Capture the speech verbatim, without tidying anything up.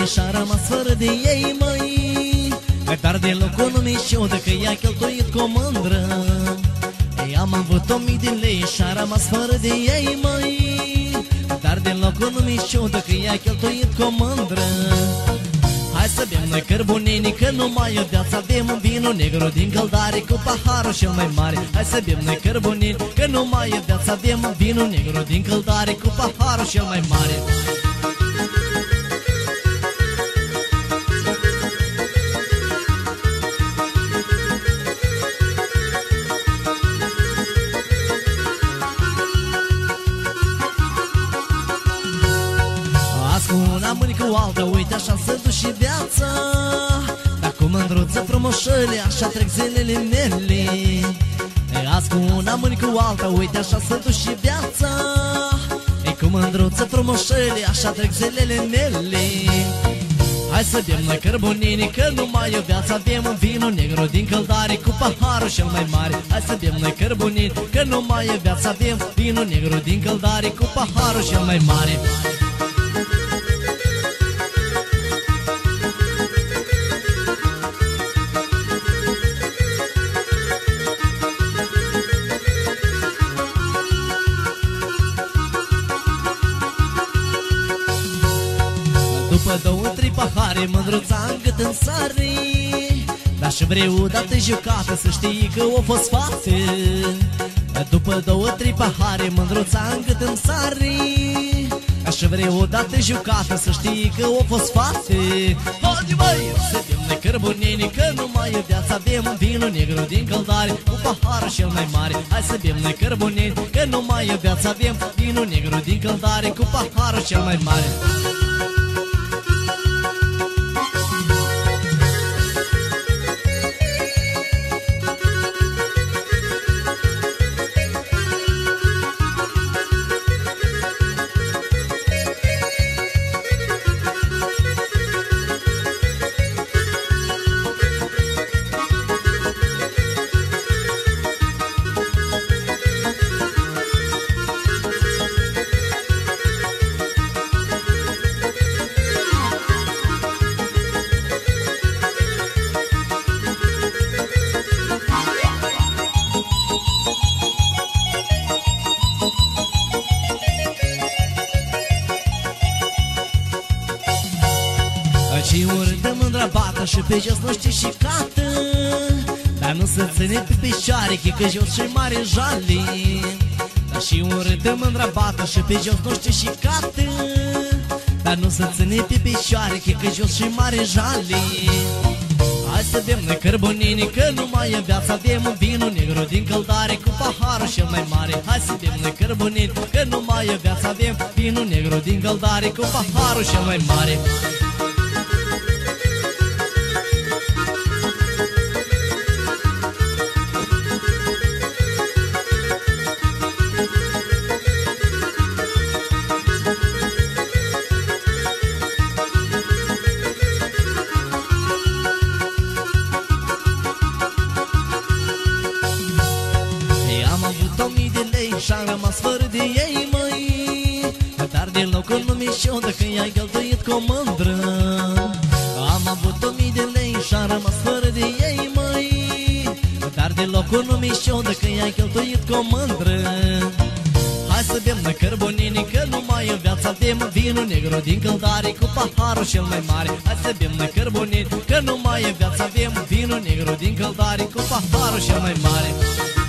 și-a rămas fără de ei, măi. Dar deloc o nu mi șiudă că i-a cheltuit cu o mândră. Ei, am avut o mii de lei și-a rămas fără de ei, măi. Dar deloc o nu mi șiudă că i-a cheltuit cu o mândră. Hai să bem noi cărbunini, că nu mai e viață. Avem un vinul negru din căldare cu paharul cel mai mare. Hai să bem noi cărbunini, că nu mai e viață. Avem un vinul negru din căldare cu paharul cel mai mare. Una mâini cu alta, uite așa se duce viața. Dar cu mândruță frumoșăle, așa trec zilele mele. Azi cu una mâini cu alta, uite așa se duce viața. Ei, cu mândruță frumoșăle, așa trec zilele mele. Hai să bem noi cărbunini, că nu mai e viață. Avem un vinul negru din căldare cu paharul cel mai mare. Hai să bem noi cărbunini, că nu mai e viață. Avem vinul negru din căldare cu paharul cel mai mare. După două, trei pahare, mândruța în gât în sare. Dar și vreo dată jucată, să știi că o fost față. După două, trei pahare, mândruța în gât în sare. Dar și vreo dată jucată, să știi că o fost față. Haide, băi, să bem noi cărbunini, că nu mai e viață. Avem un vinul negru din căldare cu paharul cel mai mare. Hai să bem noi cărbunini, că nu mai e viață. Avem vinul negru din căldare cu paharul cel mai mare. Și urâtă mândra bată și pe jos nu știi și cată. Dar nu se ține pe picioare, că jos și mare jale. Dar și urâtă mândra bată și pe jos nu știi și cată. Dar nu se ține pe picioare, că jos și mare jale. Hai să bem noi cărbunini, că nu mai e viață. Avem un vinul negru din căldare cu paharul cel mai mare. Hai să bem noi cărbunini, că nu mai e viață. Avem vinul negru din căldare cu paharul cel mai mare. Și-am rămas fără de ei, măi. Dar deloc nu mi șiudă că i-ai cheltuit cu o mândră. Am avut o mii de lei și-am rămas fără de ei, măi. Dar deloc nu mi șiudă că i-ai cheltuit cu o mândră. Hai să bem noi cărbunini, că nu mai e viață. Avem vinul negru din căldare cu paharul cel mai mare. Hai să bem noi cărbunini, că nu mai e viață. Avem vinul negru din căldare cu paharul cel mai mare.